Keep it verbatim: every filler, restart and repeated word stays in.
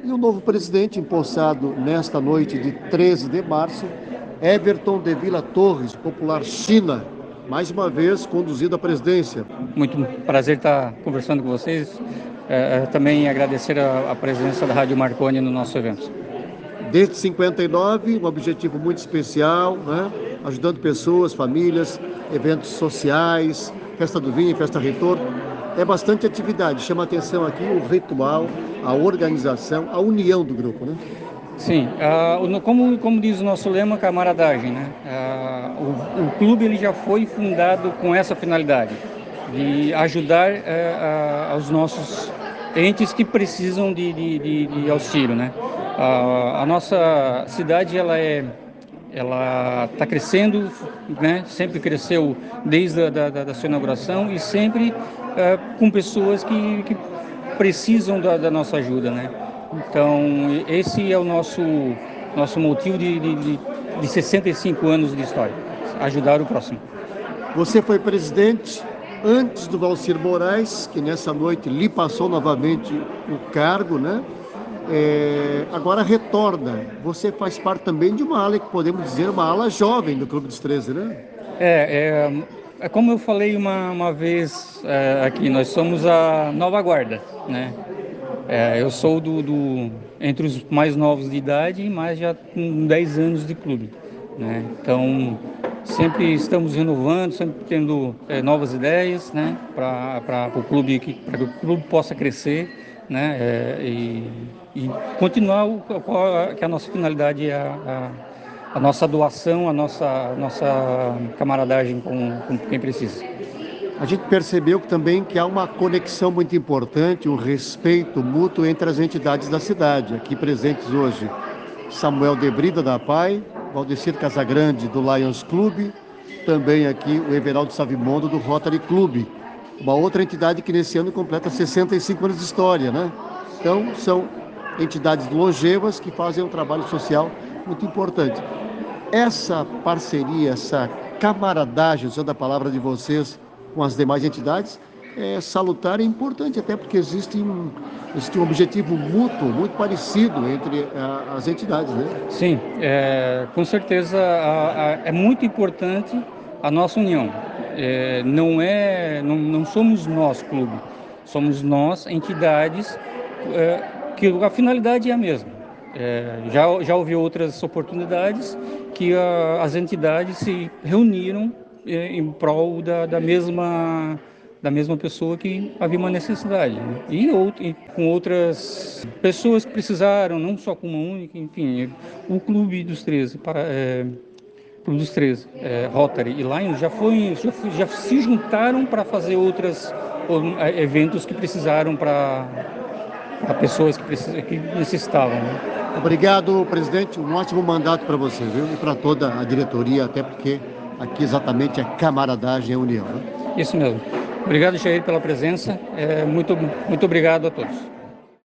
E o novo presidente, empossado nesta noite de treze de março, Everton de Villa Torres, popular China, mais uma vez conduzido à presidência. Muito prazer estar conversando com vocês. É, também agradecer a, a presença da Rádio Marconi no nosso evento. Desde cinquenta e nove, um objetivo muito especial, né? Ajudando pessoas, famílias, eventos sociais, festa do vinho, festa reitor. É bastante atividade, chama a atenção aqui o ritual, a organização, a união do grupo, né? Sim, uh, como, como diz o nosso lema, camaradagem, né? Uh, o, o clube ele já foi fundado com essa finalidade, de ajudar uh, uh, aos nossos entes que precisam de, de, de, de auxílio, né? Uh, a nossa cidade, ela é ela está crescendo, né? Sempre cresceu desde a da, da, da sua inauguração e sempre uh, com pessoas que, que precisam da, da nossa ajuda, né? Então, esse é o nosso, nosso motivo de, de, de sessenta e cinco anos de história, ajudar o próximo. Você foi presidente antes do Valcir Moraes, que nessa noite lhe passou novamente o cargo, né? É, agora retorna. Você faz parte também de uma ala que podemos dizer uma ala jovem do Clube dos treze, né? É, é, é como eu falei uma, uma vez é, aqui, nós somos a nova guarda, né? É, eu sou do, do, entre os mais novos de idade, mas já com dez anos de clube, né? Então, sempre estamos renovando, sempre tendo é, novas ideias, né? Para o clube, para que o clube possa crescer, né? É, e, e continuar, o, que a nossa finalidade é a, a, a nossa doação, a nossa, nossa camaradagem com, com quem precisa. A gente percebeu que também que há uma conexão muito importante, um respeito mútuo entre as entidades da cidade, aqui presentes hoje. Samuel de Brida, da P A I, Valdecir Casagrande, do Lions Clube, também aqui o Everaldo Savimondo, do Rotary Clube, uma outra entidade que nesse ano completa sessenta e cinco anos de história, né? Então, são entidades longevas que fazem um trabalho social muito importante. Essa parceria, essa camaradagem, usando a palavra de vocês, com as demais entidades, é salutar e importante, até porque existe um, existe um objetivo mútuo, muito parecido entre a, as entidades, né? Sim, é, com certeza a, a, é muito importante a nossa união. É, não, é, não, não somos nós, clube, somos nós, entidades, é, que a finalidade é a mesma. É, já, já houve outras oportunidades que a, as entidades se reuniram em prol da, da mesma da mesma pessoa que havia uma necessidade, né? e, outro, e com outras pessoas que precisaram, não só com uma única, enfim, o Clube dos treze, para, é, Clube dos treze, é, Rotary e Lions já, foi, já, já se juntaram para fazer outros eventos que precisaram para pessoas que, precis, que necessitavam, né? Obrigado, presidente, um ótimo mandato para você, viu? E para toda a diretoria, até porque aqui exatamente é camaradagem e união, né? Isso mesmo. Obrigado, Jair, pela presença. É, muito, muito obrigado a todos.